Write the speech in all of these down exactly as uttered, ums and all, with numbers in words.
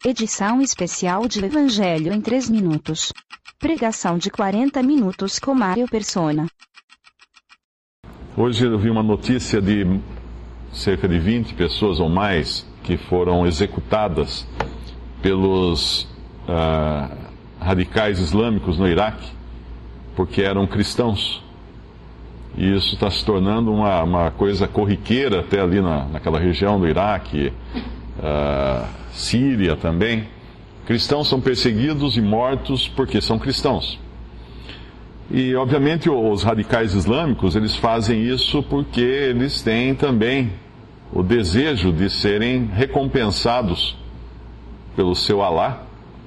Edição especial de Evangelho em três minutos. Pregação de quarenta minutos com Mário Persona. Hoje eu vi uma notícia de cerca de vinte pessoas ou mais que foram executadas pelos uh, radicais islâmicos no Iraque, porque eram cristãos. E isso está se tornando uma, uma coisa corriqueira até ali na, naquela região do Iraque, uh, Síria também. Cristãos são perseguidos e mortos porque são cristãos. E, obviamente, os radicais islâmicos, eles fazem isso porque eles têm também o desejo de serem recompensados pelo seu Alá,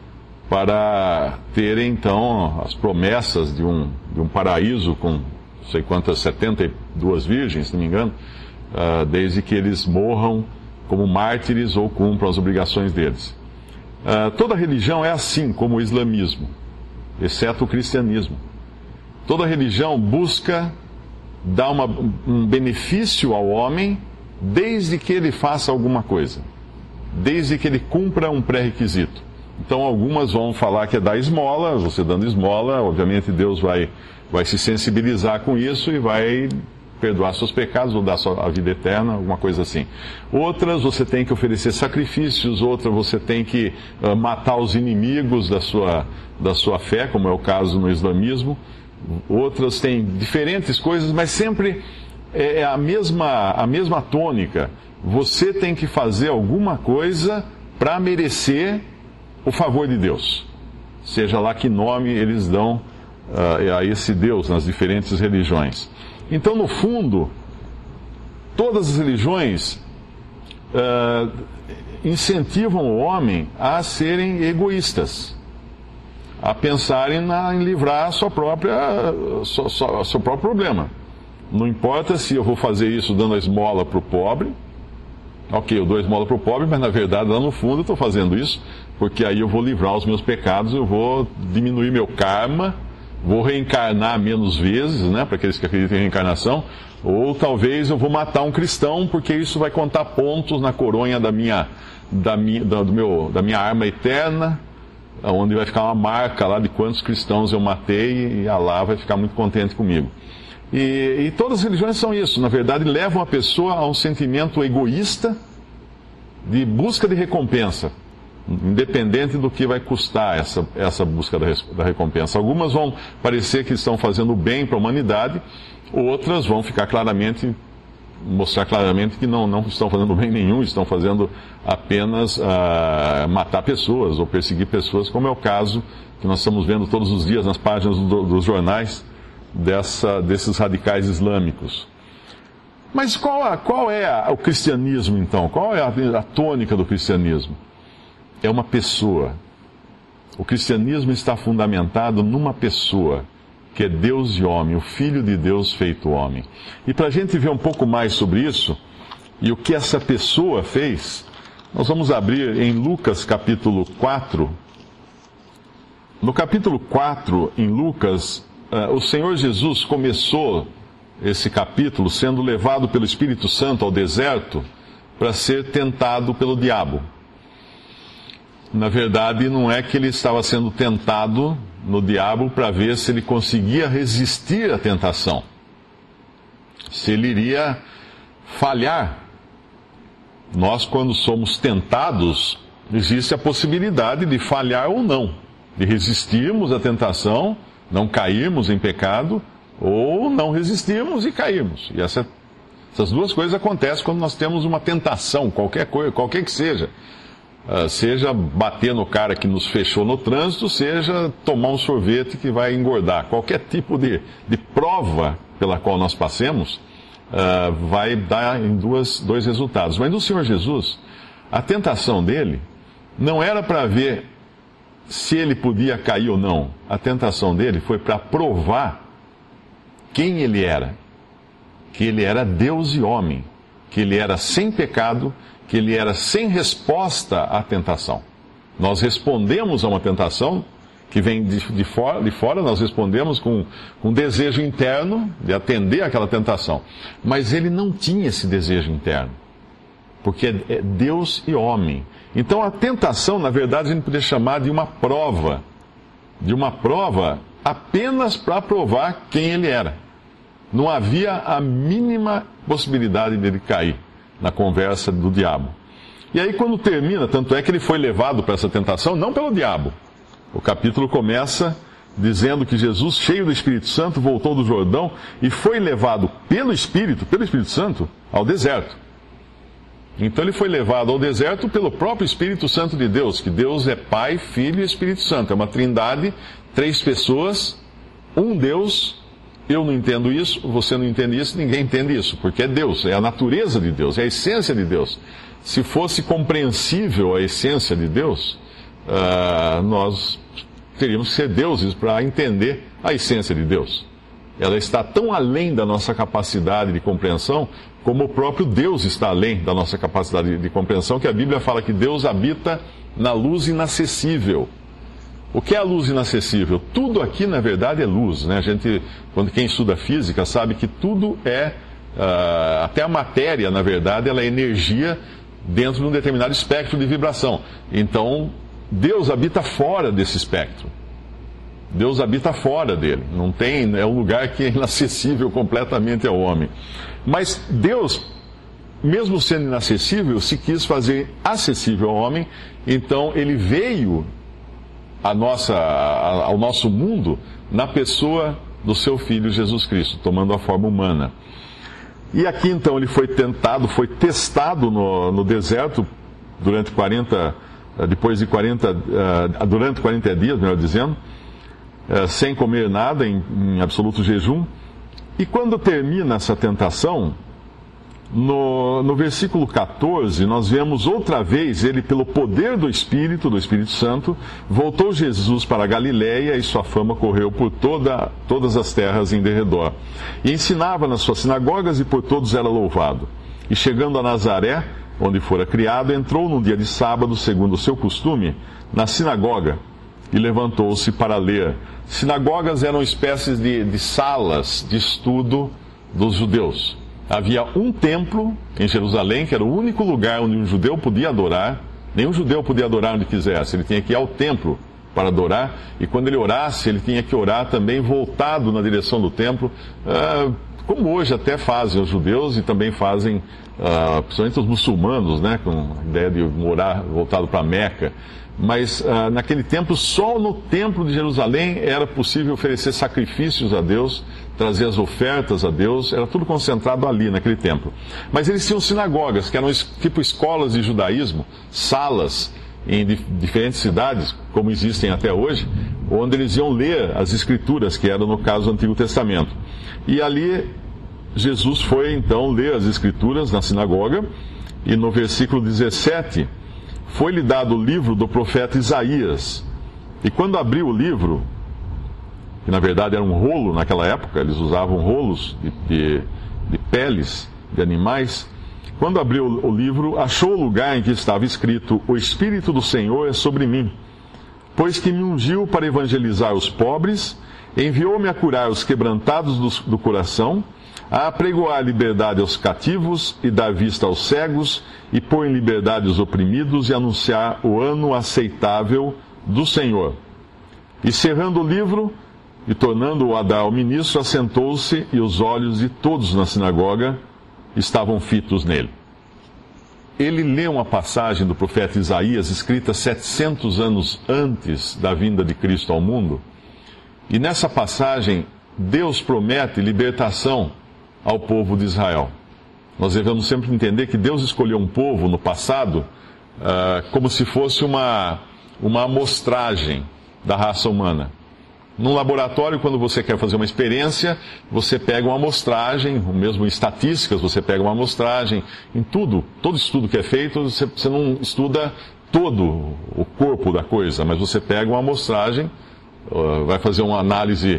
para terem, então, as promessas de um, de um paraíso com, não sei quantas, setenta e duas virgens, se não me engano, uh, desde que eles morram como mártires ou cumpram as obrigações deles. Uh, toda religião é assim, como o islamismo, exceto o cristianismo. Toda religião busca dar uma, um benefício ao homem desde que ele faça alguma coisa, desde que ele cumpra um pré-requisito. Então algumas vão falar que é dar esmola, você dando esmola, obviamente Deus vai, vai se sensibilizar com isso e vai perdoar seus pecados ou dar a vida eterna, alguma coisa assim. Outras você tem que oferecer sacrifícios, outras você tem que uh, matar os inimigos da sua, da sua fé, como é o caso no islamismo. Outras têm diferentes coisas, mas sempre é a mesma, a mesma tônica. Você tem que fazer alguma coisa para merecer o favor de Deus. Seja lá que nome eles dão uh, a esse Deus nas diferentes religiões. Então, no fundo, todas as religiões uh, incentivam o homem a serem egoístas, a pensarem na, em livrar a sua própria, so, so, seu próprio problema. Não importa se eu vou fazer isso dando a esmola para o pobre. Ok, eu dou a esmola para o pobre, mas na verdade lá no fundo eu estou fazendo isso porque aí eu vou livrar os meus pecados, eu vou diminuir meu karma, vou reencarnar menos vezes, né, para aqueles que acreditam em reencarnação, ou talvez eu vou matar um cristão porque isso vai contar pontos na coronha da minha, da minha, da, do meu, da minha arma eterna, onde vai ficar uma marca lá de quantos cristãos eu matei e Allah vai ficar muito contente comigo. E, e todas as religiões são isso, na verdade levam a pessoa a um sentimento egoísta de busca de recompensa, independente do que vai custar essa, essa busca da, da recompensa. Algumas vão parecer que estão fazendo bem para a humanidade, outras vão ficar claramente, mostrar claramente que não, não estão fazendo bem nenhum, estão fazendo apenas uh, matar pessoas ou perseguir pessoas, como é o caso que nós estamos vendo todos os dias nas páginas do, dos jornais dessa, desses radicais islâmicos. Mas qual, a, qual é a, o cristianismo, então? Qual é a, a tônica do cristianismo? É uma pessoa. O cristianismo está fundamentado numa pessoa, que é Deus e homem, o Filho de Deus feito homem. E para a gente ver um pouco mais sobre isso, e o que essa pessoa fez, nós vamos abrir em Lucas capítulo quatro. No capítulo quatro, em Lucas, uh, o Senhor Jesus começou esse capítulo sendo levado pelo Espírito Santo ao deserto para ser tentado pelo diabo. Na verdade, não é que ele estava sendo tentado no diabo para ver se ele conseguia resistir à tentação, se ele iria falhar. Nós, quando somos tentados, existe a possibilidade de falhar ou não, de resistirmos à tentação, não cairmos em pecado, ou não resistirmos e cairmos. E essa, essas duas coisas acontecem quando nós temos uma tentação, qualquer coisa, qualquer que seja. Uh, seja bater no cara que nos fechou no trânsito, seja tomar um sorvete que vai engordar. Qualquer tipo de, de prova pela qual nós passemos uh, vai dar em duas, dois resultados. Mas no Senhor Jesus, a tentação dele não era para ver se ele podia cair ou não. A tentação dele foi para provar quem ele era. Que ele era Deus e homem. Que ele era sem pecado, que ele era sem resposta à tentação. Nós respondemos a uma tentação que vem de, de, fora, de fora, nós respondemos com, com um desejo interno de atender àquela tentação. Mas ele não tinha esse desejo interno. porque é Deus e homem. Então a tentação, na verdade, a gente poderia chamar de uma prova, de uma prova apenas para provar quem ele era. Não havia a mínima possibilidade dele cair na conversa do diabo. E aí quando termina, tanto é que ele foi levado para essa tentação, não pelo diabo. O capítulo começa dizendo que Jesus, cheio do Espírito Santo, voltou do Jordão e foi levado pelo Espírito, pelo Espírito Santo, ao deserto. Então ele foi levado ao deserto pelo próprio Espírito Santo de Deus, que Deus é Pai, Filho e Espírito Santo. É uma trindade, três pessoas, um Deus. Eu não entendo isso, você não entende isso, ninguém entende isso, porque é Deus, é a natureza de Deus, é a essência de Deus. Se fosse compreensível a essência de Deus, uh, nós teríamos que ser deuses para entender a essência de Deus. Ela está tão além da nossa capacidade de compreensão, como o próprio Deus está além da nossa capacidade de compreensão, que a Bíblia fala que Deus habita na luz inacessível. O que é a luz inacessível? Tudo aqui, na verdade, é luz, né? A gente, quando quem estuda física, sabe que tudo é, uh, até a matéria, na verdade, ela é energia dentro de um determinado espectro de vibração. Então, Deus habita fora desse espectro. Deus habita fora dele. Não tem, é um lugar que é inacessível completamente ao homem. Mas Deus, mesmo sendo inacessível, se quis fazer acessível ao homem. Então ele veio a nossa, a, ao nosso mundo na pessoa do seu Filho Jesus Cristo, tomando a forma humana. E aqui então ele foi tentado, foi testado no, no deserto durante quarenta, depois de quarenta, durante quarenta dias, melhor dizendo, sem comer nada, em, em absoluto jejum. E quando termina essa tentação, no, no versículo catorze, nós vemos outra vez ele, pelo poder do Espírito, do Espírito Santo, voltou Jesus para a Galiléia e sua fama correu por toda, todas as terras em derredor. E ensinava nas suas sinagogas e por todos era louvado. E chegando a Nazaré, onde fora criado, entrou num dia de sábado, segundo o seu costume, na sinagoga e levantou-se para ler. Sinagogas eram espécies de, de salas de estudo dos judeus. Havia um templo em Jerusalém, que era o único lugar onde um judeu podia adorar. Nenhum judeu podia adorar onde quisesse, ele tinha que ir ao templo para adorar. E quando ele orasse, ele tinha que orar também voltado na direção do templo, ah, como hoje até fazem os judeus e também fazem, ah, principalmente os muçulmanos, né, com a ideia de orar voltado para Meca. Mas uh, naquele tempo, só no templo de Jerusalém era possível oferecer sacrifícios a Deus, trazer as ofertas a Deus, era tudo concentrado ali naquele templo. Mas eles tinham sinagogas, que eram tipo escolas de judaísmo, salas em dif- diferentes cidades, como existem até hoje, onde eles iam ler as escrituras, que eram no caso do Antigo Testamento. E ali Jesus foi então ler as escrituras na sinagoga, e no versículo dezessete... foi-lhe dado o livro do profeta Isaías. E quando abriu o livro, que na verdade era um rolo naquela época, eles usavam rolos de, de, de peles de animais. Quando abriu o livro, achou o lugar em que estava escrito: O Espírito do Senhor é sobre mim, pois que me ungiu para evangelizar os pobres, enviou-me a curar os quebrantados do, do coração, a apregoar liberdade aos cativos e dar vista aos cegos, e pôr em liberdade os oprimidos, e anunciar o ano aceitável do Senhor. E cerrando o livro, e tornando-o a dar ao ministro, assentou-se, e os olhos de todos na sinagoga estavam fitos nele. Ele lê uma passagem do profeta Isaías, escrita setecentos anos antes da vinda de Cristo ao mundo, e nessa passagem Deus promete libertação ao povo de Israel. Nós devemos sempre entender que Deus escolheu um povo no passado uh, como se fosse uma, uma amostragem da raça humana. Num laboratório, quando você quer fazer uma experiência, você pega uma amostragem, mesmo em estatísticas, você pega uma amostragem, em tudo, todo estudo que é feito, você, você não estuda todo o corpo da coisa, mas você pega uma amostragem, uh, vai fazer uma análise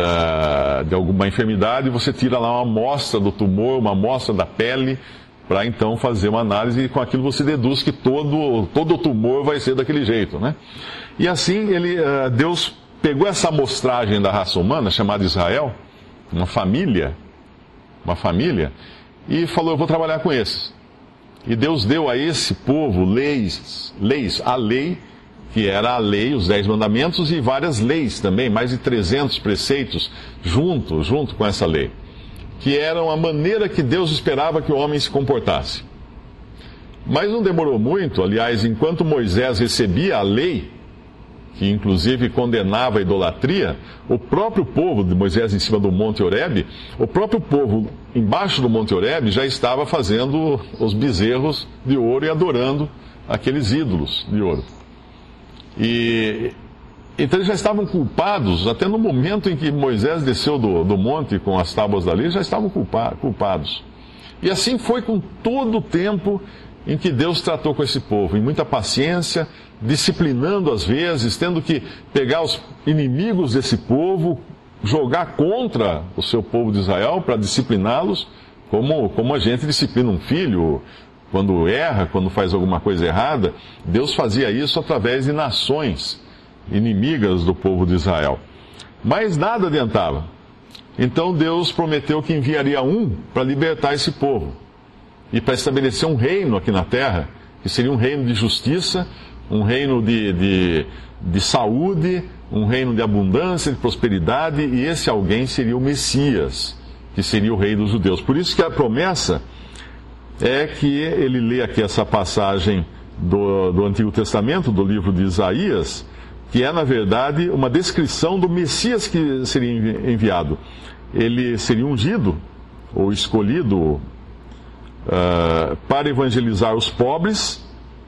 Uh, de alguma enfermidade, você tira lá uma amostra do tumor, uma amostra da pele, para então fazer uma análise, e com aquilo você deduz que todo, todo o tumor vai ser daquele jeito, né? E assim, ele, uh, Deus pegou essa amostragem da raça humana, chamada Israel, uma família, uma família, e falou: eu vou trabalhar com esses. E Deus deu a esse povo leis, leis, a lei, que era a lei, os dez mandamentos, e várias leis também, mais de trezentos preceitos junto, junto com essa lei, que eram a maneira que Deus esperava que o homem se comportasse. Mas não demorou muito, aliás, enquanto Moisés recebia a lei, que inclusive condenava a idolatria, o próprio povo de Moisés em cima do Monte Horebe, o próprio povo embaixo do Monte Horebe já estava fazendo os bezerros de ouro e adorando aqueles ídolos de ouro. E então eles já estavam culpados, até no momento em que Moisés desceu do, do monte com as tábuas da lei, já estavam culpa, culpados. E assim foi com todo o tempo em que Deus tratou com esse povo, em muita paciência, disciplinando às vezes, tendo que pegar os inimigos desse povo, jogar contra o seu povo de Israel para discipliná-los, como, como a gente disciplina um filho quando erra, quando faz alguma coisa errada. Deus fazia isso através de nações inimigas do povo de Israel. Mas nada adiantava. Então Deus prometeu que enviaria um para libertar esse povo e para estabelecer um reino aqui na terra, que seria um reino de justiça, um reino de, de, de saúde, um reino de abundância, de prosperidade, e esse alguém seria o Messias, que seria o rei dos judeus. Por isso que a promessa é que ele lê aqui essa passagem do, do Antigo Testamento, do livro de Isaías, que é, na verdade, uma descrição do Messias que seria enviado. Ele seria ungido, ou escolhido, Uh, para evangelizar os pobres,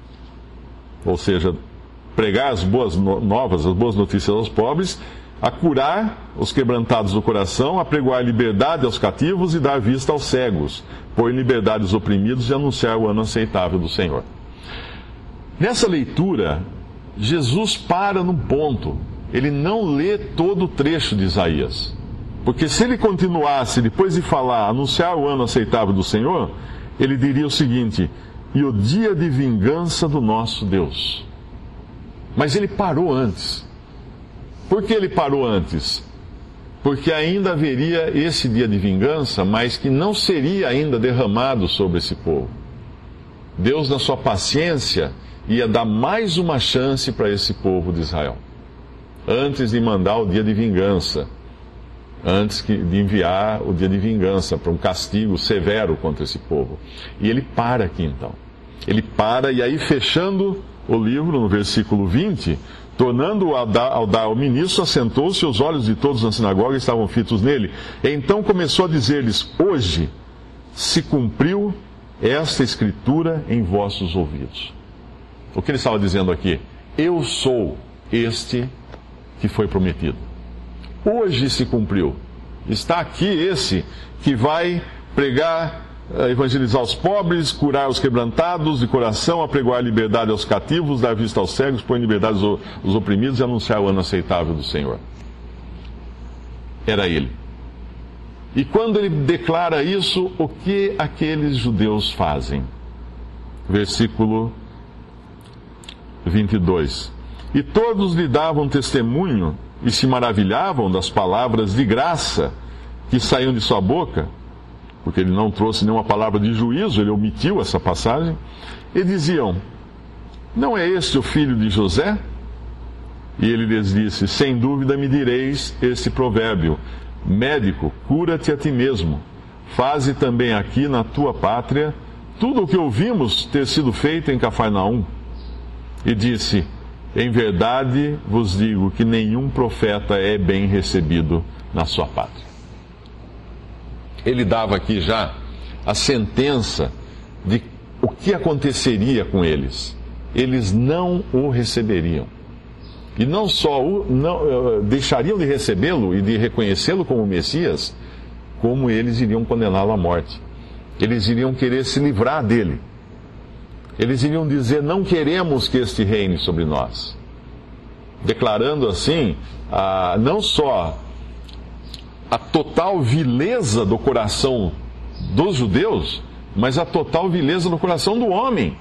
ou seja, pregar as boas novas, as boas notícias aos pobres, a curar os quebrantados do coração, a pregoar liberdade aos cativos e dar vista aos cegos, pôr em liberdade os oprimidos e anunciar o ano aceitável do Senhor. Nessa leitura, Jesus para num ponto. Ele não lê todo o trecho de Isaías. Porque se ele continuasse, depois de falar, anunciar o ano aceitável do Senhor, ele diria o seguinte: e o dia de vingança do nosso Deus. Mas ele parou antes. Por que ele parou antes? Porque ainda haveria esse dia de vingança, mas que não seria ainda derramado sobre esse povo. Deus, na sua paciência, ia dar mais uma chance para esse povo de Israel, antes de mandar o dia de vingança. Antes de enviar o dia de vingança para um castigo severo contra esse povo. E ele para aqui então. Ele para, e aí, fechando o livro, no versículo vinte, tornando-o ao dar ao, dar ao ministro, assentou-se, os olhos de todos na sinagoga estavam fitos nele. E então começou a dizer-lhes: hoje se cumpriu esta escritura em vossos ouvidos. O que ele estava dizendo aqui? Eu sou este que foi prometido. Hoje se cumpriu. Está aqui esse que vai pregar, evangelizar os pobres, curar os quebrantados de coração, apregoar liberdade aos cativos, dar vista aos cegos, pôr em liberdade os oprimidos e anunciar o ano aceitável do Senhor. Era ele. E quando ele declara isso, o que aqueles judeus fazem? Versículo vinte e dois. E todos lhe davam testemunho e se maravilhavam das palavras de graça que saíam de sua boca, porque ele não trouxe nenhuma palavra de juízo, ele omitiu essa passagem, e diziam: não é este o filho de José? E ele lhes disse: sem dúvida me direis este provérbio: médico, cura-te a ti mesmo, faze também aqui na tua pátria tudo o que ouvimos ter sido feito em Cafarnaum. E disse: em verdade vos digo que nenhum profeta é bem recebido na sua pátria. Ele dava aqui já a sentença de o que aconteceria com eles. Eles não o receberiam. E não só o, não, uh, deixariam de recebê-lo e de reconhecê-lo como Messias, como eles iriam condená-lo à morte. Eles iriam querer se livrar dele. Eles iriam dizer: não queremos que este reine sobre nós. Declarando assim, ah, não só a total vileza do coração dos judeus, mas a total vileza do coração do homem.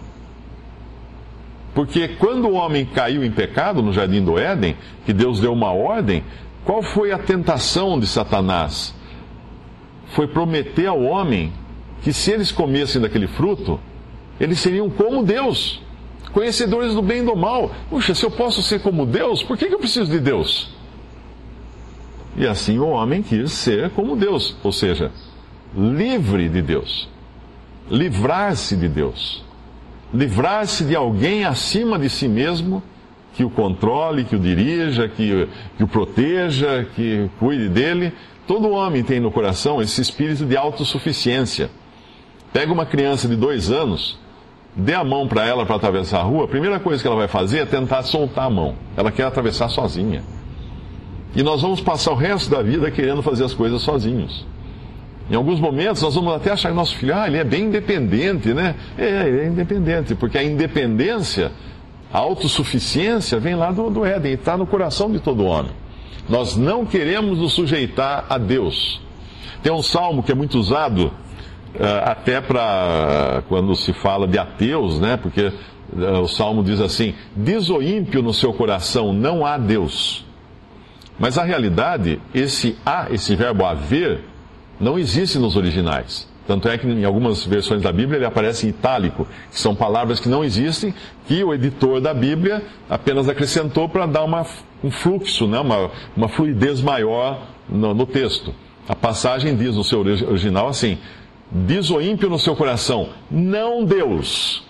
Porque quando o homem caiu em pecado no jardim do Éden, que Deus deu uma ordem, qual foi a tentação de Satanás? Foi prometer ao homem que se eles comessem daquele fruto, Eles seriam como Deus, conhecedores do bem e do mal. Puxa, se eu posso ser como Deus, por que que eu preciso de Deus? E assim o homem quis ser como Deus, ou seja, livre de Deus, livrar-se de Deus, livrar-se de alguém acima de si mesmo, que o controle, que o dirija, que, que o proteja, que cuide dele. Todo homem tem no coração esse espírito de autossuficiência. Pega uma criança de dois anos, dê a mão para ela para atravessar a rua, a primeira coisa que ela vai fazer é tentar soltar a mão. Ela quer atravessar sozinha. E nós vamos passar o resto da vida querendo fazer as coisas sozinhos. Em alguns momentos nós vamos até achar que nosso filho, ah, ele é bem independente, né? É, ele é independente, porque a independência, a autossuficiência vem lá do, do Éden, e está no coração de todo homem. Nós não queremos nos sujeitar a Deus. Tem um salmo que é muito usado uh, até para uh, quando se fala de ateus, né? Porque uh, o salmo diz assim: diz o ímpio no seu coração, não há Deus. Mas a realidade, esse há, esse verbo haver, não existe nos originais. Tanto é que em algumas versões da Bíblia ele aparece em itálico, que são palavras que não existem, que o editor da Bíblia apenas acrescentou para dar uma, um fluxo, né? uma, uma fluidez maior no, no texto. A passagem diz no seu original assim: diz o ímpio no seu coração, não Deus.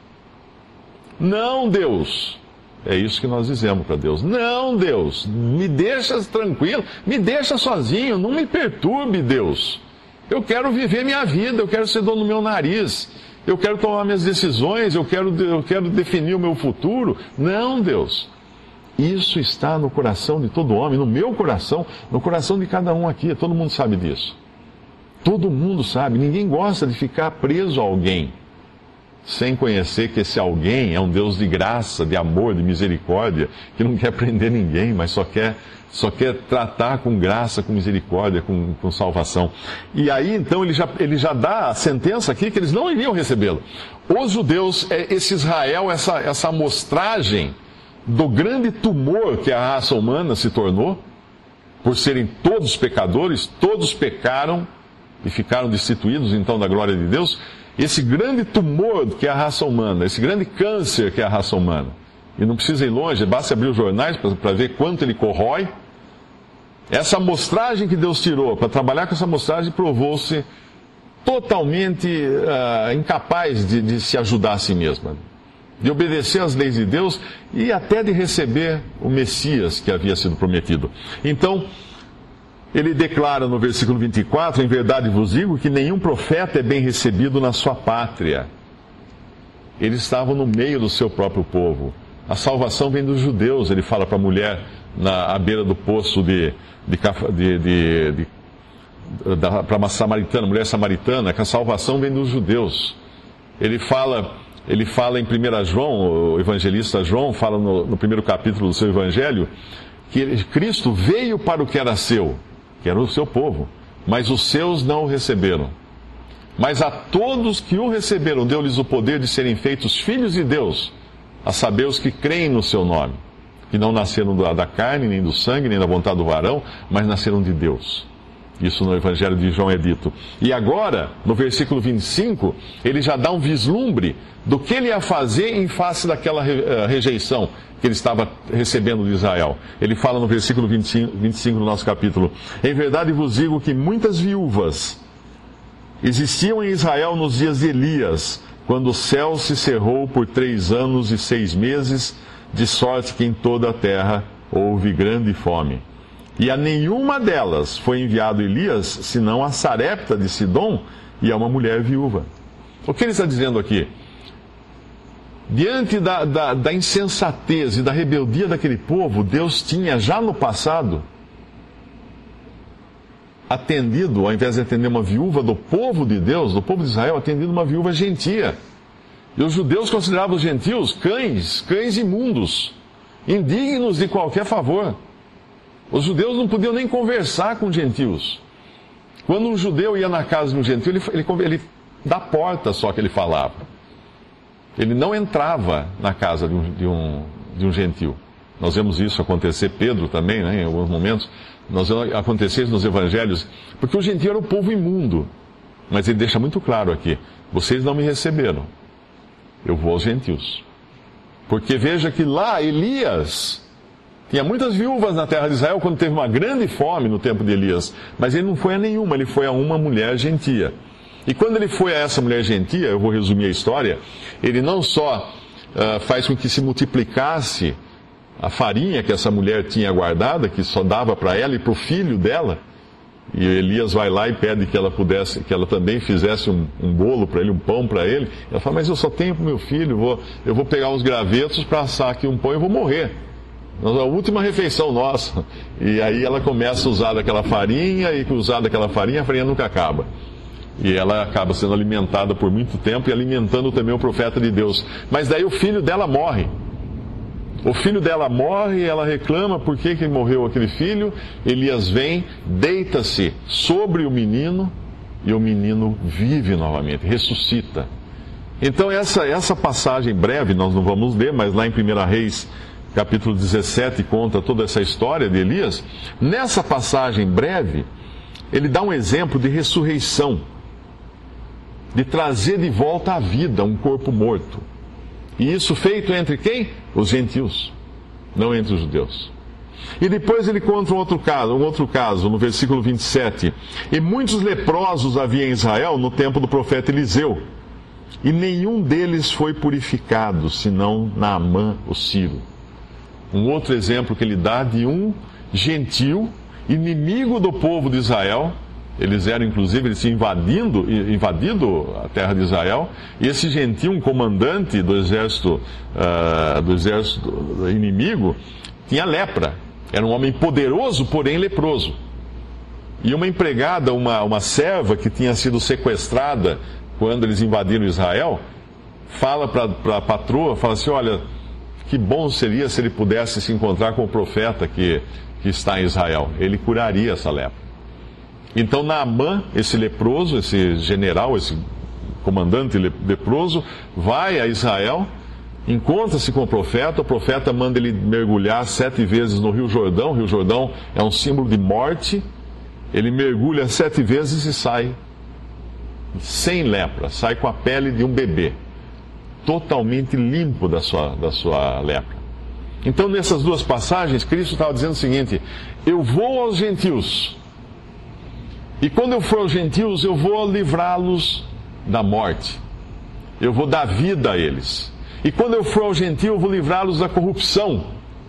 Não Deus. É isso que nós dizemos para Deus. Não, Deus, me deixa tranquilo, me deixa sozinho, não me perturbe, Deus. Eu quero viver minha vida, eu quero ser dono do meu nariz, eu quero tomar minhas decisões, eu quero, eu quero definir o meu futuro. Não, Deus. Isso está no coração de todo homem, no meu coração, no coração de cada um aqui. Todo mundo sabe disso. Todo mundo sabe. Ninguém gosta de ficar preso a alguém sem conhecer que esse alguém é um Deus de graça, de amor, de misericórdia, que não quer prender ninguém, mas só quer, só quer tratar com graça, com misericórdia, com, com salvação. E aí, então, ele já, ele já dá a sentença aqui que eles não iriam recebê-lo. Os judeus, esse Israel, essa, essa amostragem do grande tumor que a raça humana se tornou, por serem todos pecadores, todos pecaram e ficaram destituídos, então, da glória de Deus. Esse grande tumor que é a raça humana, esse grande câncer que é a raça humana, e não precisa ir longe, basta abrir os jornais para ver quanto ele corrói. Essa amostragem que Deus tirou, para trabalhar com essa amostragem, provou-se totalmente uh, incapaz de, de se ajudar a si mesma, de obedecer às leis de Deus e até de receber o Messias que havia sido prometido. Então, ele declara no versículo vinte e quatro, em verdade vos digo que nenhum profeta é bem recebido na sua pátria. Eles estavam no meio do seu próprio povo. A salvação vem dos judeus, ele fala para a mulher na à beira do poço de, de, de, de, de para uma samaritana, mulher samaritana, que a salvação vem dos judeus. Ele fala, ele fala em primeiro João, o evangelista João, fala no, no primeiro capítulo do seu evangelho, que ele, Cristo veio para o que era seu, que era o seu povo, mas os seus não o receberam. Mas a todos que o receberam, deu-lhes o poder de serem feitos filhos de Deus, a saber, os que creem no seu nome, que não nasceram da carne, nem do sangue, nem da vontade do varão, mas nasceram de Deus. Isso no Evangelho de João é dito. E agora, no versículo vinte e cinco, ele já dá um vislumbre do que ele ia fazer em face daquela rejeição que ele estava recebendo de Israel. Ele fala no versículo vinte e cinco, vinte e cinco do nosso capítulo: em verdade vos digo que muitas viúvas existiam em Israel nos dias de Elias, quando o céu se cerrou por três anos e seis meses, de sorte que em toda a terra houve grande fome. E a nenhuma delas foi enviado Elias, senão a Sarepta de Sidom e a uma mulher viúva. O que ele está dizendo aqui? Diante da, da, da insensatez e da rebeldia daquele povo, Deus tinha já no passado atendido, ao invés de atender uma viúva do povo de Deus, do povo de Israel, atendido uma viúva gentia. E os judeus consideravam os gentios cães, cães imundos, indignos de qualquer favor. Os judeus não podiam nem conversar com gentios. Quando um judeu ia na casa de um gentio, ele, ele, ele da porta só que ele falava. Ele não entrava na casa de um, de um, de um gentio. Nós vemos isso acontecer, Pedro também, né, em alguns momentos. Nós vemos acontecer isso nos evangelhos, porque o gentio era o povo imundo. Mas ele deixa muito claro aqui: vocês não me receberam. eu vou aos gentios. Porque veja que lá Elias tinha muitas viúvas na terra de Israel quando teve uma grande fome no tempo de Elias. Mas ele não foi a nenhuma, ele foi a uma mulher gentia. E quando ele foi a essa mulher gentia, eu vou resumir a história, ele não só uh, faz com que se multiplicasse a farinha que essa mulher tinha guardada, que só dava para ela e para o filho dela, e Elias vai lá e pede que ela pudesse, que ela também fizesse um, um bolo para ele, um pão para ele. Ela fala, mas eu só tenho para o meu filho, vou, eu vou pegar uns gravetos para assar aqui um pão e vou morrer. A última refeição nossa. E aí ela começa a usar daquela farinha, e usar daquela farinha, a farinha nunca acaba. E ela acaba sendo alimentada por muito tempo e alimentando também o profeta de Deus. Mas daí o filho dela morre. O filho dela morre e ela reclama por que, que morreu aquele filho. Elias vem, deita-se sobre o menino e o menino vive novamente, ressuscita. Então essa, essa passagem breve, nós não vamos ler, mas lá em primeira Reis, capítulo dezessete, conta toda essa história de Elias. Nessa passagem breve, ele dá um exemplo de ressurreição, de trazer de volta à vida um corpo morto. E isso feito entre quem? Os gentios, não entre os judeus. E depois ele conta um outro caso, um outro caso, no versículo vinte e sete. E muitos leprosos havia em Israel no tempo do profeta Eliseu, e nenhum deles foi purificado, senão Naamã, o sírio. Um outro exemplo que ele dá de um gentio, inimigo do povo de Israel. Eles eram, inclusive, eles tinham invadindo, invadido a terra de Israel. E esse gentio, um comandante do exército, uh, do exército inimigo, tinha lepra. Era um homem poderoso, porém leproso. E uma empregada, uma, uma serva que tinha sido sequestrada quando eles invadiram Israel, fala para a patroa, fala assim, olha, que bom seria se ele pudesse se encontrar com o profeta que, que está em Israel. Ele curaria essa lepra. Então Naamã, esse leproso, esse general, esse comandante leproso, vai a Israel, encontra-se com o profeta, o profeta manda ele mergulhar sete vezes no Rio Jordão. O Rio Jordão é um símbolo de morte. Ele mergulha sete vezes e sai sem lepra, sai com a pele de um bebê, totalmente limpo da sua, da sua lepra. Então nessas duas passagens, Cristo estava dizendo o seguinte, eu vou aos gentios, e quando eu for aos gentios, eu vou livrá-los da morte. Eu vou dar vida a eles. E quando eu for aos gentios, eu vou livrá-los da corrupção.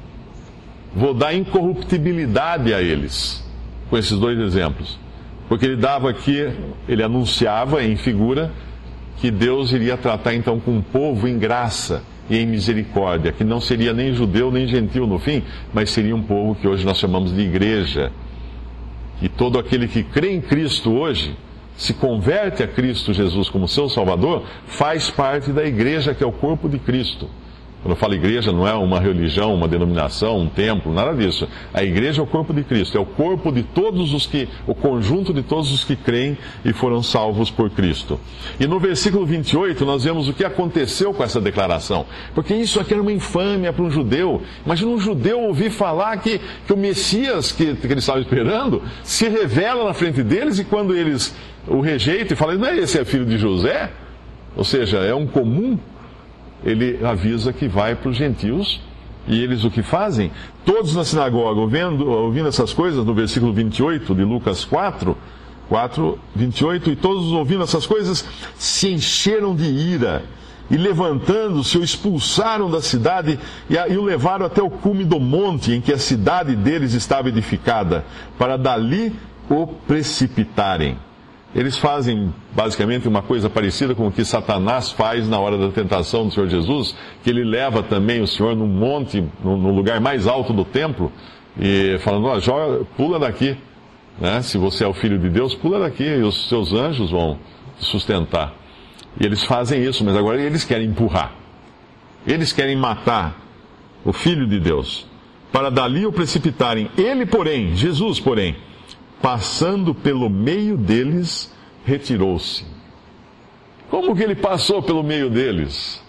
Vou dar incorruptibilidade a eles. Com esses dois exemplos. Porque ele dava aqui, ele anunciava em figura, que Deus iria tratar então com um povo em graça e em misericórdia. Que não seria nem judeu nem gentil no fim, mas seria um povo que hoje nós chamamos de igreja. E todo aquele que crê em Cristo hoje, se converte a Cristo Jesus como seu Salvador, faz parte da igreja que é o corpo de Cristo. Quando eu falo igreja, não é uma religião, uma denominação, um templo, nada disso. A igreja é o corpo de Cristo, é o corpo de todos os que, o conjunto de todos os que creem e foram salvos por Cristo. E no versículo vinte e oito, nós vemos o que aconteceu com essa declaração. Porque isso aqui era uma infâmia para um judeu. Imagina um judeu ouvir falar que, que o Messias que, que eles estavam esperando se revela na frente deles, e quando eles o rejeitam e falam, não é esse é filho de José? Ou seja, é um comum. Ele avisa que vai para os gentios, e eles o que fazem? Todos na sinagoga, ouvindo, ouvindo essas coisas, no versículo vinte e oito de Lucas quatro, quatro, vinte e oito, e todos ouvindo essas coisas, se encheram de ira, e levantando-se, o expulsaram da cidade, e, a, e o levaram até o cume do monte, em que a cidade deles estava edificada, para dali o precipitarem. Eles fazem basicamente uma coisa parecida com o que Satanás faz na hora da tentação do Senhor Jesus, que ele leva também o Senhor num monte, no lugar mais alto do templo, e falando, ó, joga, pula daqui, né? Se você é o Filho de Deus, pula daqui, e os seus anjos vão te sustentar. E eles fazem isso, mas agora eles querem empurrar. Eles querem matar o Filho de Deus, para dali o precipitarem. Ele, porém, Jesus, porém, passando pelo meio deles, retirou-se. Como que ele passou pelo meio deles?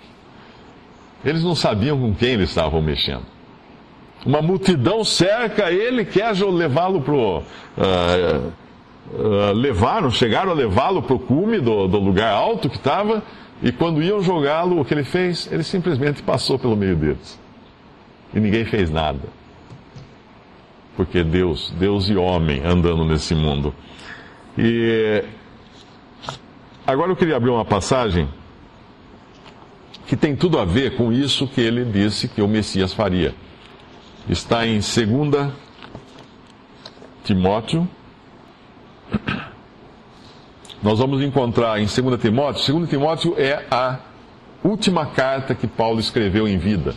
Eles não sabiam com quem eles estavam mexendo. Uma multidão cerca ele, quer levá-lo para o... Uh, uh, levaram, chegaram a levá-lo para o cume do, do lugar alto que estava, E quando iam jogá-lo, o que ele fez? Ele simplesmente passou pelo meio deles. E ninguém fez nada. Porque Deus, Deus e homem andando nesse mundo. E agora eu queria abrir uma passagem que tem tudo a ver com isso que ele disse que o Messias faria. Está em dois Timóteo. Nós vamos encontrar em dois Timóteo. dois Timóteo é a última carta que Paulo escreveu em vida.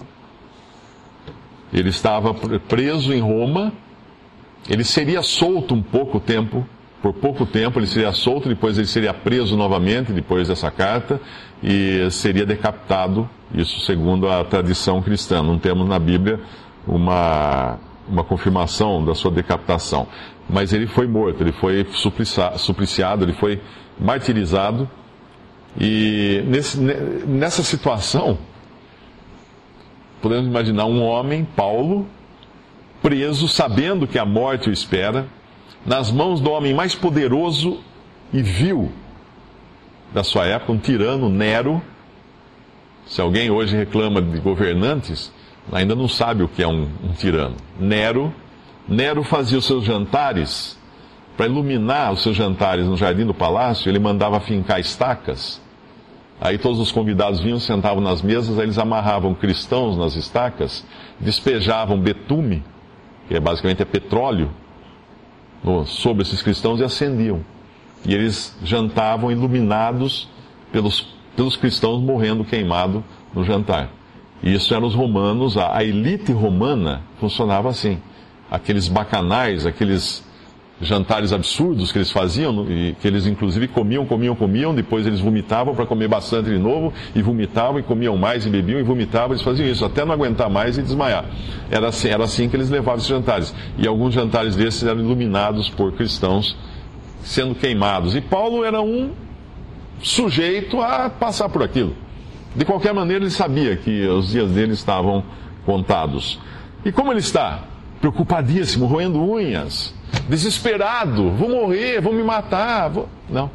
Ele estava preso em Roma. Ele seria solto um pouco tempo, por pouco tempo ele seria solto, depois ele seria preso novamente, depois dessa carta, e seria decapitado, isso segundo a tradição cristã. Não temos na Bíblia uma, uma confirmação da sua decapitação. Mas ele foi morto, ele foi supliciado, ele foi martirizado. E nesse, nessa situação, podemos imaginar um homem, Paulo, preso, sabendo que a morte o espera, nas mãos do homem mais poderoso e vil da sua época, um tirano, Nero. Se alguém hoje reclama de governantes, ainda não sabe o que é um, um tirano. Nero, Nero fazia os seus jantares, para iluminar os seus jantares no jardim do palácio, ele mandava fincar estacas. Aí todos os convidados vinham, sentavam nas mesas, aí eles amarravam cristãos nas estacas, despejavam betume, que é basicamente é petróleo, no, sobre esses cristãos e acendiam. E eles jantavam iluminados pelos, pelos cristãos morrendo queimado no jantar. E isso eram os romanos, a, a elite romana funcionava assim. Aqueles bacanais, aqueles jantares absurdos que eles faziam, e que eles inclusive comiam, comiam, comiam, depois eles vomitavam para comer bastante de novo, e vomitavam, e comiam mais, e bebiam, e vomitavam, eles faziam isso, até não aguentar mais e desmaiar. Era assim, era assim que eles levavam esses jantares. E alguns jantares desses eram iluminados por cristãos sendo queimados. E Paulo era um sujeito a passar por aquilo. De qualquer maneira, ele sabia que os dias dele estavam contados. E como ele está? Preocupadíssimo, roendo unhas, desesperado, vou morrer, vou me matar. Vou... Não.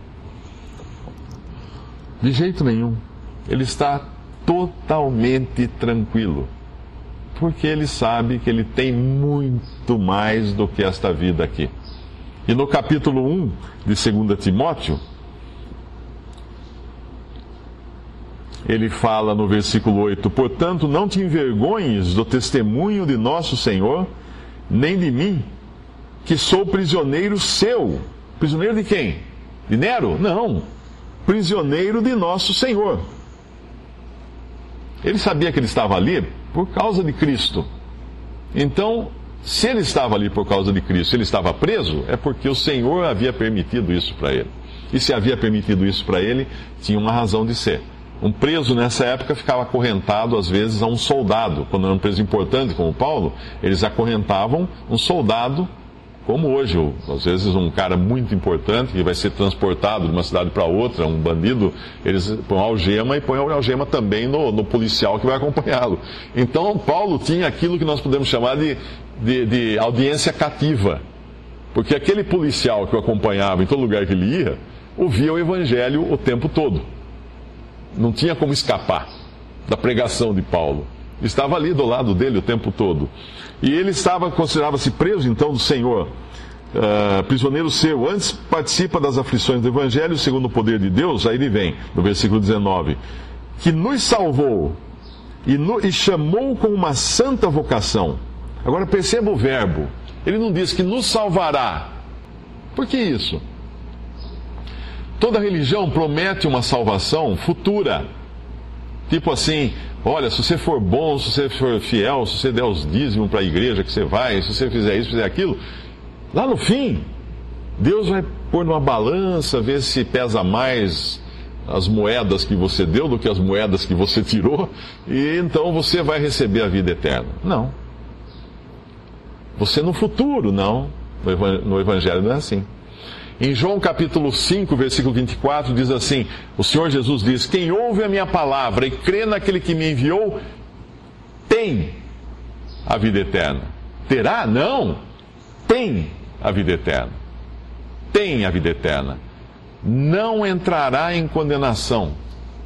De jeito nenhum. Ele está totalmente tranquilo. Porque ele sabe que ele tem muito mais do que esta vida aqui. E no capítulo um de dois Timóteo, ele fala no versículo oito: portanto, não te envergonhes do testemunho de nosso Senhor, nem de mim, que sou prisioneiro seu. Prisioneiro de quem? De Nero? Não. Prisioneiro de nosso Senhor. Ele sabia que ele estava ali por causa de Cristo. Então, se ele estava ali por causa de Cristo, se ele estava preso, é porque o Senhor havia permitido isso para ele. E se havia permitido isso para ele, tinha uma razão de ser. Um preso nessa época ficava acorrentado, às vezes, a um soldado. Quando era um preso importante, como Paulo, eles acorrentavam um soldado, como hoje. Às vezes, um cara muito importante que vai ser transportado de uma cidade para outra, um bandido, eles põem algema e põem a algema também no, no policial que vai acompanhá-lo. Então, Paulo tinha aquilo que nós podemos chamar de, de, de audiência cativa. Porque aquele policial que o acompanhava em todo lugar que ele ia, ouvia o evangelho o tempo todo. Não tinha como escapar da pregação de Paulo. Estava ali do lado dele o tempo todo. E ele estava, considerava-se preso então do Senhor, uh, prisioneiro seu. Antes participa das aflições do Evangelho, segundo o poder de Deus. Aí ele vem, no versículo dezenove, que nos salvou e, no, e chamou com uma santa vocação. Agora perceba o verbo. Ele não diz que nos salvará. Por que isso? Toda religião promete uma salvação futura. Tipo assim, olha, se você for bom, se você for fiel, se você der os dízimos para a igreja que você vai, se você fizer isso, fizer aquilo, lá no fim, Deus vai pôr numa balança, ver se pesa mais as moedas que você deu do que as moedas que você tirou, e então você vai receber a vida eterna. Não. Você no futuro, não. No Evangelho não é assim. Em João capítulo cinco, versículo vinte e quatro, diz assim, o Senhor Jesus diz: quem ouve a minha palavra e crê naquele que me enviou, tem a vida eterna. Terá? Não. Tem a vida eterna. Tem a vida eterna. Não entrará em condenação,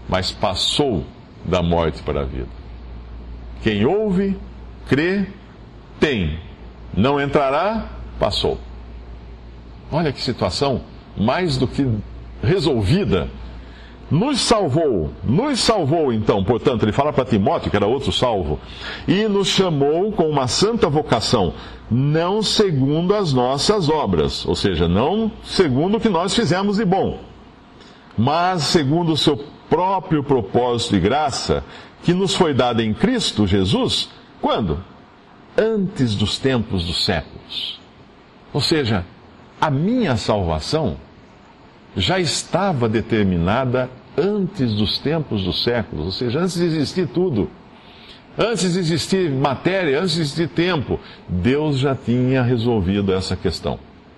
mas passou da morte para a vida. Quem ouve, crê, tem. Não entrará, passou. Olha que situação mais do que resolvida. Nos salvou, nos salvou então, portanto, ele fala para Timóteo, que era outro salvo, e nos chamou com uma santa vocação, não segundo as nossas obras, ou seja, não segundo o que nós fizemos de bom, mas segundo o seu próprio propósito e graça, que nos foi dado em Cristo Jesus, quando? Antes dos tempos dos séculos. Ou seja, a minha salvação já estava determinada antes dos tempos dos séculos, ou seja, antes de existir tudo, antes de existir matéria, antes de existir tempo, Deus já tinha resolvido essa questão.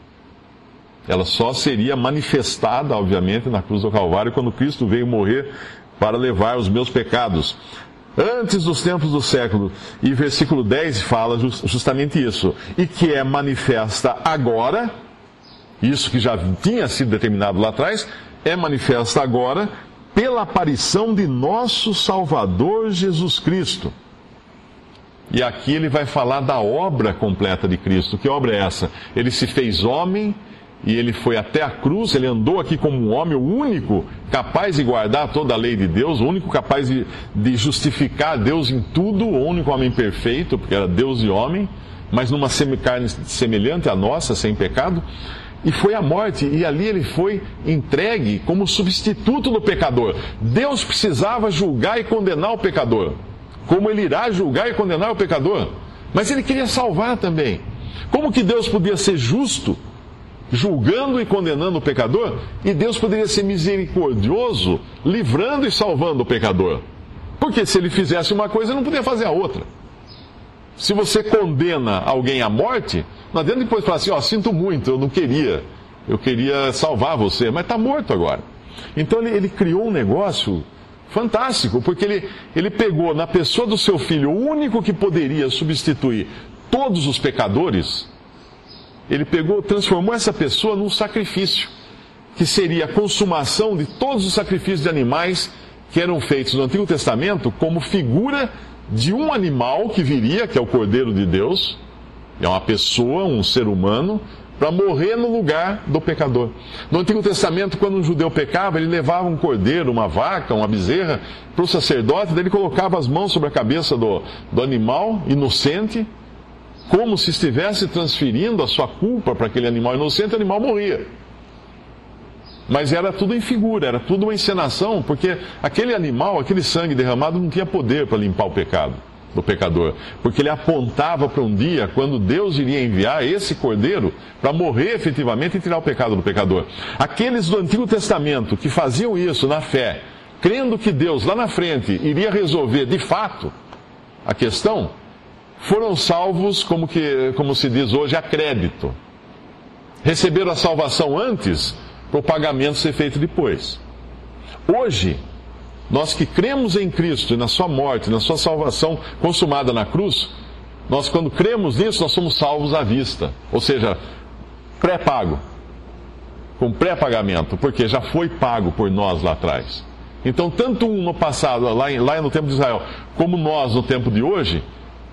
Ela só seria manifestada, obviamente, na cruz do Calvário, quando Cristo veio morrer para levar os meus pecados. Antes dos tempos do século. E versículo dez fala justamente isso. E que é manifesta agora, isso que já tinha sido determinado lá atrás, é manifesta agora pela aparição de nosso Salvador Jesus Cristo. E aqui ele vai falar da obra completa de Cristo. Que obra é essa? Ele se fez homem e ele foi até a cruz, ele andou aqui como um homem, o único capaz de guardar toda a lei de Deus, o único capaz de, de justificar Deus em tudo, o único homem perfeito, porque era Deus e homem, mas numa semicarne semelhante à nossa, sem pecado. E foi a morte, e ali ele foi entregue como substituto do pecador. Deus precisava julgar e condenar o pecador, como ele irá julgar e condenar o pecador. Mas ele queria salvar também. Como que Deus podia ser justo, julgando e condenando o pecador, e Deus poderia ser misericordioso, livrando e salvando o pecador? Porque se ele fizesse uma coisa, ele não podia fazer a outra. Se você condena alguém à morte, não adianta depois falar assim, ó, oh, sinto muito, eu não queria, eu queria salvar você, mas está morto agora. Então ele, ele criou um negócio fantástico, porque ele, ele pegou na pessoa do seu filho, o único que poderia substituir todos os pecadores, ele pegou, transformou essa pessoa num sacrifício, que seria a consumação de todos os sacrifícios de animais que eram feitos no Antigo Testamento como figura de um animal que viria, que é o Cordeiro de Deus, é uma pessoa, um ser humano, para morrer no lugar do pecador. No Antigo Testamento, quando um judeu pecava, ele levava um cordeiro, uma vaca, uma bezerra, para o sacerdote, daí ele colocava as mãos sobre a cabeça do, do animal inocente, como se estivesse transferindo a sua culpa para aquele animal inocente, o animal morria. Mas era tudo em figura, era tudo uma encenação, porque aquele animal, aquele sangue derramado não tinha poder para limpar o pecado do pecador, porque ele apontava para um dia quando Deus iria enviar esse cordeiro para morrer efetivamente e tirar o pecado do pecador. Aqueles do Antigo Testamento que faziam isso na fé, crendo que Deus lá na frente iria resolver de fato a questão, foram salvos, como, que, como se diz hoje, a crédito. Receberam a salvação antes para o pagamento ser feito depois. Hoje, nós que cremos em Cristo e na sua morte, na sua salvação consumada na cruz, nós quando cremos nisso, nós somos salvos à vista. Ou seja, pré-pago. Com pré-pagamento, porque já foi pago por nós lá atrás. Então, tanto um no passado, lá, em, lá no tempo de Israel, como nós no tempo de hoje,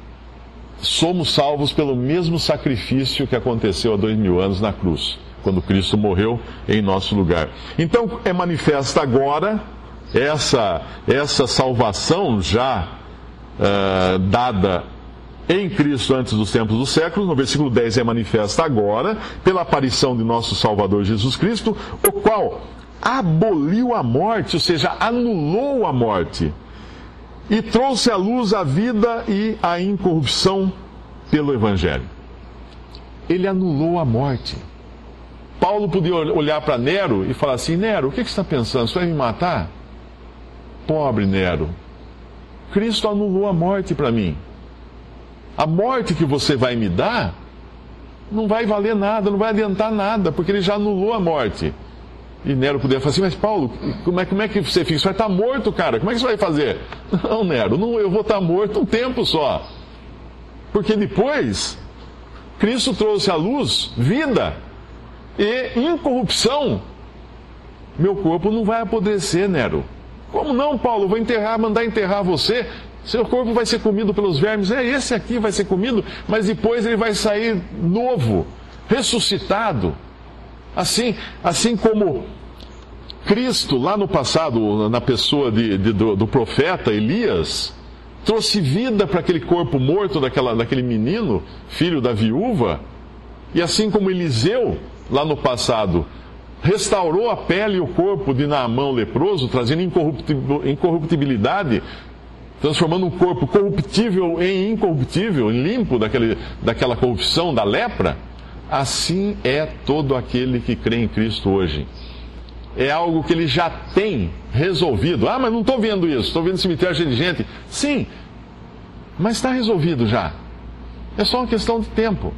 somos salvos pelo mesmo sacrifício que aconteceu há dois mil anos na cruz, quando Cristo morreu em nosso lugar. Então, é manifesta agora essa, essa salvação já uh, dada em Cristo antes dos tempos dos séculos. No versículo dez é manifesta agora pela aparição de nosso Salvador Jesus Cristo, o qual aboliu a morte, ou seja, anulou a morte, e trouxe à luz a vida e a incorrupção pelo Evangelho. Ele anulou a morte. Paulo podia olhar para Nero e falar assim, Nero, o que você está pensando? Você vai me matar? Pobre Nero. Cristo anulou a morte para mim. A morte que você vai me dar não vai valer nada, não vai adiantar nada, porque ele já anulou a morte. E Nero poderia falar assim, mas Paulo, como é, como é que você fica? Você vai estar morto, cara, como é que você vai fazer? Não, Nero, não, eu vou estar morto um tempo só. Porque depois, Cristo trouxe à luz vida e incorrupção. Meu corpo não vai apodrecer, Nero. Como não, Paulo? Vou enterrar, mandar enterrar você. Seu corpo vai ser comido pelos vermes. É, esse aqui vai ser comido, mas depois ele vai sair novo, ressuscitado. Assim, assim como Cristo, lá no passado, na pessoa de, de, do, do profeta Elias, trouxe vida para aquele corpo morto daquela, daquele menino, filho da viúva. E assim como Eliseu, lá no passado, restaurou a pele e o corpo de Naamã leproso, trazendo incorruptibilidade, transformando um corpo corruptível em incorruptível, limpo daquele, daquela corrupção, da lepra. Assim é todo aquele que crê em Cristo hoje. É algo que ele já tem resolvido. Ah, mas não estou vendo isso, estou vendo cemitério cheio de gente. Sim, mas está resolvido já. É só uma questão de tempo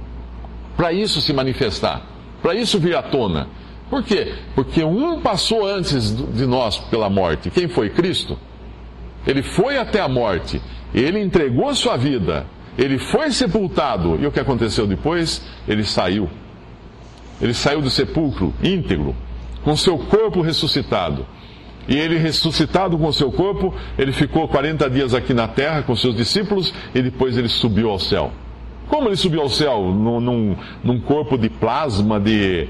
para isso se manifestar, para isso vir à tona. Por quê? Porque um passou antes de nós pela morte. Quem foi? Cristo. Ele foi até a morte, ele entregou sua vida, ele foi sepultado. E o que aconteceu depois? Ele saiu. Ele saiu do sepulcro íntegro, com seu corpo ressuscitado. E ele ressuscitado com seu corpo, ele ficou quarenta dias aqui na terra com seus discípulos e depois ele subiu ao céu. Como ele subiu ao céu? Num, num, num corpo de plasma, de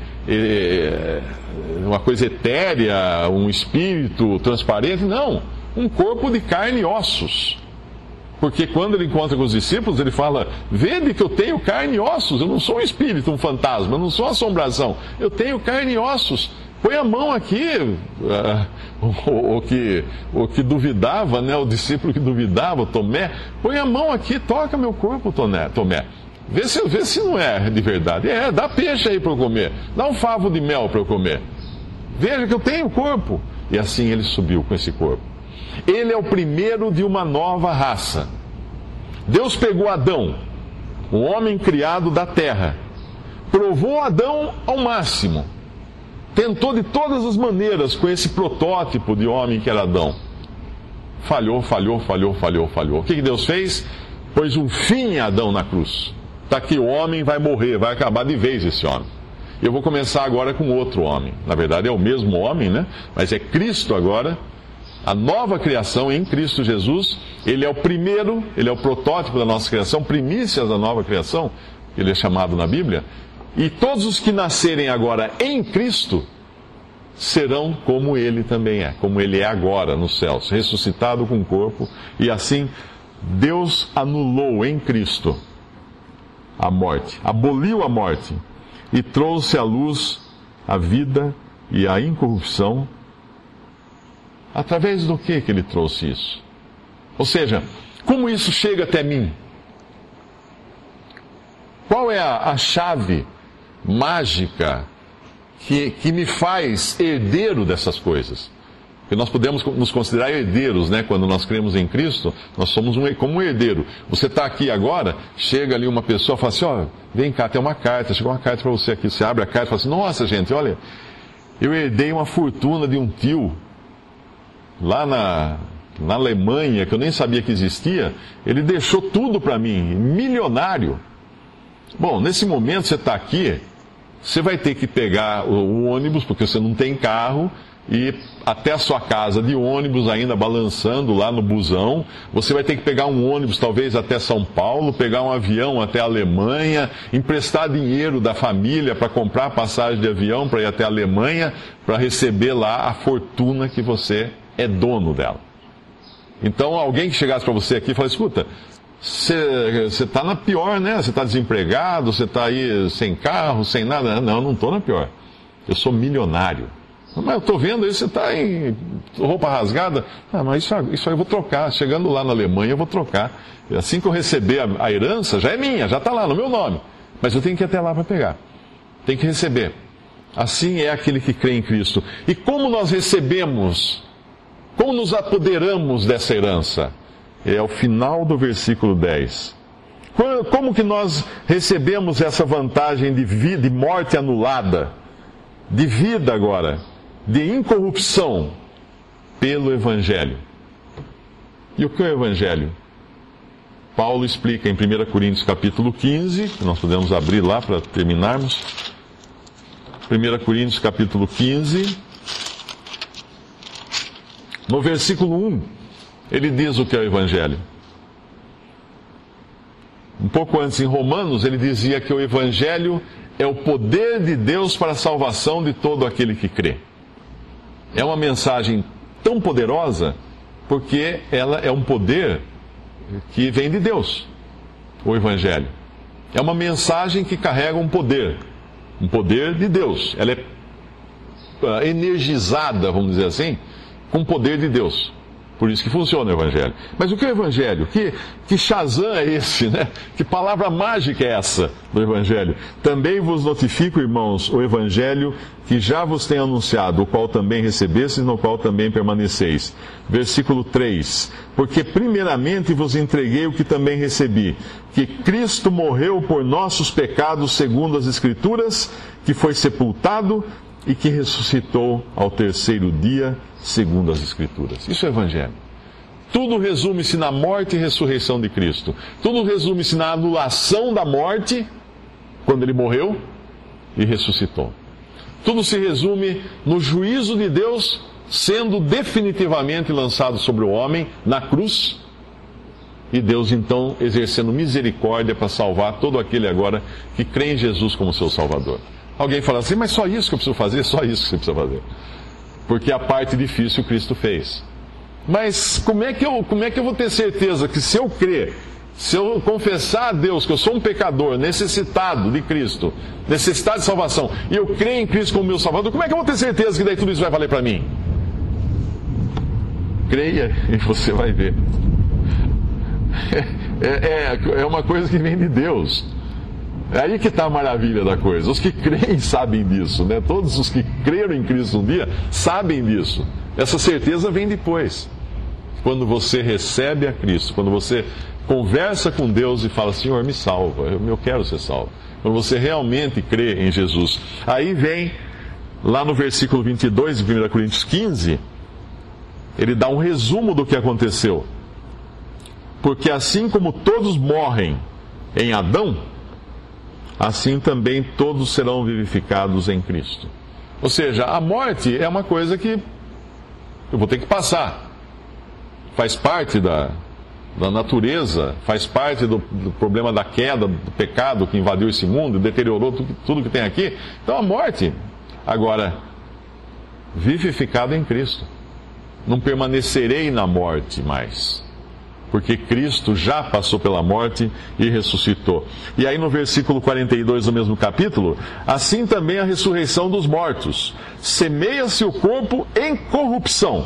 eh, uma coisa etérea, um espírito transparente? Não, um corpo de carne e ossos. Porque quando ele encontra com os discípulos, ele fala: vede que eu tenho carne e ossos, eu não sou um espírito, um fantasma, eu não sou uma assombração, eu tenho carne e ossos. Põe a mão aqui, uh, o, o, que, o que duvidava, né, o discípulo que duvidava, Tomé, põe a mão aqui, toca meu corpo, Tomé. Vê se, vê se não é de verdade. É, dá peixe aí para eu comer, dá um favo de mel para eu comer. Veja que eu tenho corpo. E assim ele subiu com esse corpo. Ele é o primeiro de uma nova raça. Deus pegou Adão, um homem criado da terra, provou Adão ao máximo. Tentou de todas as maneiras com esse protótipo de homem que era Adão. Falhou, falhou, falhou, falhou, falhou. O que Deus fez? Pôs um fim em Adão na cruz. Está aqui, o homem vai morrer, vai acabar de vez esse homem. Eu vou começar agora com outro homem. Na verdade é o mesmo homem, né? Mas é Cristo agora. A nova criação em Cristo Jesus. Ele é o primeiro, ele é o protótipo da nossa criação, primícias da nova criação, ele é chamado na Bíblia. E todos os que nascerem agora em Cristo serão como ele também é, como ele é agora nos céus, ressuscitado com o corpo. E assim, Deus anulou em Cristo a morte, aboliu a morte e trouxe à luz a vida e a incorrupção. Através do que que ele trouxe isso? Ou seja, como isso chega até mim? Qual é a, a chave mágica que, que me faz herdeiro dessas coisas? Porque nós podemos nos considerar herdeiros, né? Quando nós cremos em Cristo, nós somos um, como um herdeiro. Você está aqui agora, chega ali uma pessoa e fala assim: ó, vem cá, tem uma carta, chegou uma carta para você aqui. Você abre a carta e fala assim: nossa gente, olha, eu herdei uma fortuna de um tio lá na, na Alemanha, que eu nem sabia que existia. Ele deixou tudo para mim, milionário. Bom, nesse momento você está aqui, você vai ter que pegar o, o ônibus, porque você não tem carro, e até a sua casa de ônibus ainda balançando lá no busão. Você vai ter que pegar um ônibus talvez até São Paulo, pegar um avião até a Alemanha, emprestar dinheiro da família para comprar a passagem de avião para ir até a Alemanha, para receber lá a fortuna que você é dono dela. Então alguém que chegasse para você aqui e falasse: escuta, você está na pior, né? Você está desempregado, você está aí sem carro, sem nada. Não, eu não estou na pior. Eu sou milionário. Mas eu estou vendo aí, você está em roupa rasgada. Ah, mas isso, isso aí eu vou trocar. Chegando lá na Alemanha, eu vou trocar. E assim que eu receber a, a herança, já é minha, já está lá no meu nome. Mas eu tenho que ir até lá para pegar. Tem que receber. Assim é aquele que crê em Cristo. E como nós recebemos, como nos apoderamos dessa herança? É o final do versículo dez. Como que nós recebemos essa vantagem de vida, de morte anulada, de vida agora, de incorrupção, pelo Evangelho? E o que é o Evangelho? Paulo explica em primeira Coríntios capítulo quinze, nós podemos abrir lá para terminarmos. primeira Coríntios capítulo quinze, No versículo um, ele diz o que é o Evangelho. Um pouco antes, em Romanos, ele dizia que o Evangelho é o poder de Deus para a salvação de todo aquele que crê. É uma mensagem tão poderosa porque ela é um poder que vem de Deus, o Evangelho. É uma mensagem que carrega um poder, um poder de Deus. Ela é uh, energizada, vamos dizer assim, com o poder de Deus. Por isso que funciona o Evangelho. Mas o que é o Evangelho? Que, que Shazam é esse, né? Que palavra mágica é essa do Evangelho? Também vos notifico, irmãos, o Evangelho que já vos tenho anunciado, o qual também recebestes, no qual também permaneceis. Versículo três. Porque primeiramente vos entreguei o que também recebi, que Cristo morreu por nossos pecados segundo as Escrituras, que foi sepultado e que ressuscitou ao terceiro dia, segundo as Escrituras. Isso é Evangelho. Tudo resume-se na morte e ressurreição de Cristo. Tudo resume-se na anulação da morte, quando ele morreu e ressuscitou. Tudo se resume no juízo de Deus sendo definitivamente lançado sobre o homem na cruz, e Deus então exercendo misericórdia para salvar todo aquele agora que crê em Jesus como seu Salvador. Alguém fala assim, mas só isso que eu preciso fazer? Só isso que você precisa fazer. Porque a parte difícil Cristo fez. Mas como é que eu, como é que eu vou ter certeza que se eu crer, se eu confessar a Deus que eu sou um pecador, necessitado de Cristo, necessitado de salvação, e eu creio em Cristo como meu Salvador, como é que eu vou ter certeza que daí tudo isso vai valer para mim? Creia e você vai ver. É, é, é uma coisa que vem de Deus. É aí que está a maravilha da coisa. Os que creem sabem disso, né? Todos os que creram em Cristo um dia sabem disso. Essa certeza vem depois. Quando você recebe a Cristo, quando você conversa com Deus e fala, Senhor, me salva, eu, eu quero ser salvo. Quando você realmente crê em Jesus. Aí vem, lá no versículo vinte e dois de primeira Coríntios quinze, ele dá um resumo do que aconteceu. Porque assim como todos morrem em Adão, assim também todos serão vivificados em Cristo. Ou seja, a morte é uma coisa que eu vou ter que passar. Faz parte da, da natureza, faz parte do, do problema da queda, do pecado que invadiu esse mundo, deteriorou tudo, tudo que tem aqui. Então a morte, agora, vivificado em Cristo. Não permanecerei na morte mais. Porque Cristo já passou pela morte e ressuscitou. E aí no versículo quarenta e dois do mesmo capítulo, assim também a ressurreição dos mortos. Semeia-se o corpo em corrupção,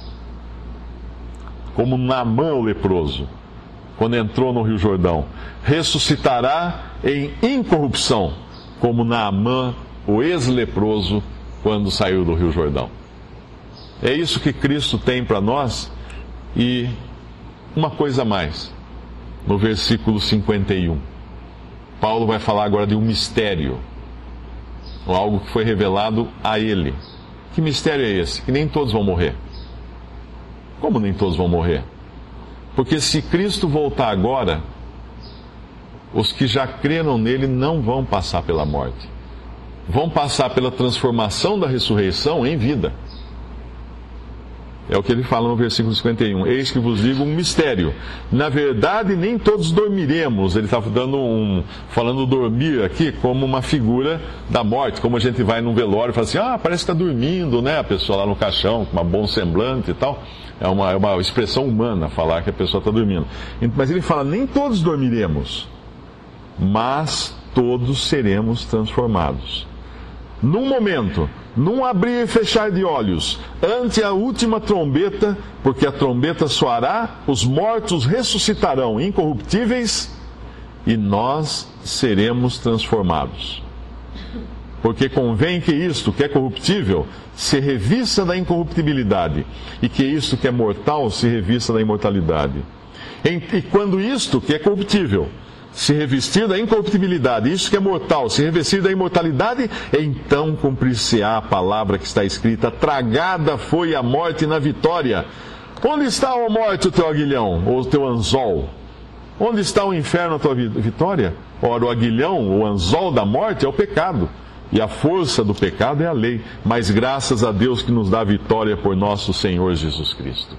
como Naamã o leproso, quando entrou no Rio Jordão. Ressuscitará em incorrupção, como Naamã o ex-leproso, quando saiu do Rio Jordão. É isso que Cristo tem para nós. E uma coisa a mais, no versículo cinquenta e um, Paulo vai falar agora de um mistério, ou algo que foi revelado a ele. Que mistério é esse? Que nem todos vão morrer. Como nem todos vão morrer? Porque se Cristo voltar agora, os que já creram nele não vão passar pela morte. Vão passar pela transformação da ressurreição em vida. É o que ele fala no versículo cinquenta e um. Eis que vos digo um mistério. Na verdade, nem todos dormiremos. Ele está dando um, falando dormir aqui como uma figura da morte. Como a gente vai num velório e fala assim, ah, parece que está dormindo, né? A pessoa lá no caixão, com uma bom semblante e tal. É uma, é uma expressão humana falar que a pessoa está dormindo. Mas ele fala, nem todos dormiremos, mas todos seremos transformados. Num momento, num abrir e fechar de olhos, ante a última trombeta, porque a trombeta soará, os mortos ressuscitarão incorruptíveis e nós seremos transformados. Porque convém que isto que é corruptível se revista da incorruptibilidade, e que isto que é mortal se revista da imortalidade. E quando isto que é corruptível se revestir da incorruptibilidade, isso que é mortal, se revestir da imortalidade, então cumprir-se-á a palavra que está escrita, tragada foi a morte na vitória. Onde está, ó morte, o teu aguilhão, ou o teu anzol? Onde está o inferno, a tua vitória? Ora, o aguilhão, o anzol da morte é o pecado, E a força do pecado é a lei, mas graças a Deus que nos dá vitória por nosso Senhor Jesus Cristo.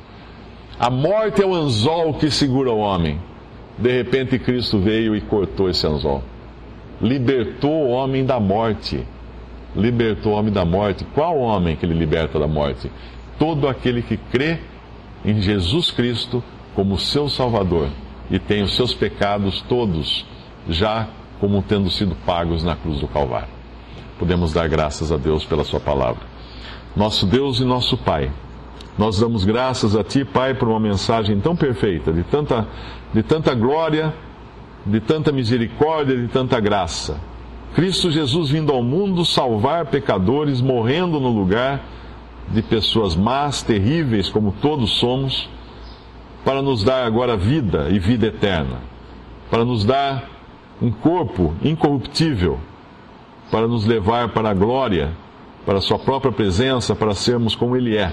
A morte é o anzol que segura o homem. De repente Cristo veio e cortou esse anzol. Libertou o homem da morte. Libertou o homem da morte. Qual homem que ele liberta da morte? Todo aquele que crê em Jesus Cristo como seu Salvador e tem os seus pecados todos já como tendo sido pagos na cruz do Calvário. Podemos dar graças a Deus pela sua palavra. Nosso Deus e nosso Pai, nós damos graças a Ti, Pai, por uma mensagem tão perfeita, de tanta, de tanta glória, de tanta misericórdia, de tanta graça. Cristo Jesus vindo ao mundo salvar pecadores, morrendo no lugar de pessoas más, terríveis, como todos somos, para nos dar agora vida e vida eterna, para nos dar um corpo incorruptível, para nos levar para a glória, para a sua própria presença, para sermos como Ele é,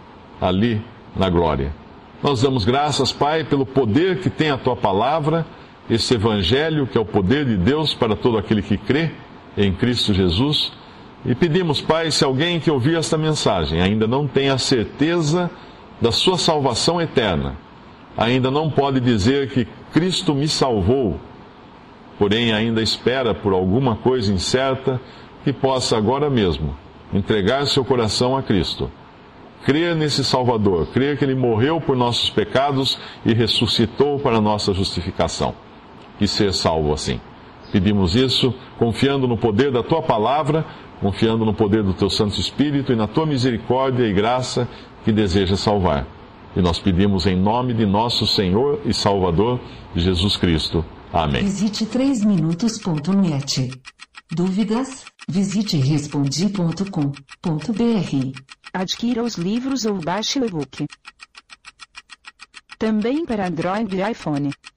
ali na glória. Nós damos graças, Pai, pelo poder que tem a Tua palavra, esse Evangelho que é o poder de Deus para todo aquele que crê em Cristo Jesus. E pedimos, Pai, se alguém que ouvir esta mensagem ainda não tem a certeza da sua salvação eterna, ainda não pode dizer que Cristo me salvou, porém ainda espera por alguma coisa incerta, que possa agora mesmo entregar seu coração a Cristo, crer nesse Salvador, crer que Ele morreu por nossos pecados e ressuscitou para nossa justificação, e ser salvo assim. Pedimos isso confiando no poder da Tua palavra, confiando no poder do Teu Santo Espírito e na Tua misericórdia e graça que deseja salvar. E nós pedimos em nome de nosso Senhor e Salvador, Jesus Cristo. Amém. Visite três minutos ponto net. Dúvidas? Visite respondi ponto com ponto br. Adquira os livros ou baixe o e-book. Também para Android e iPhone.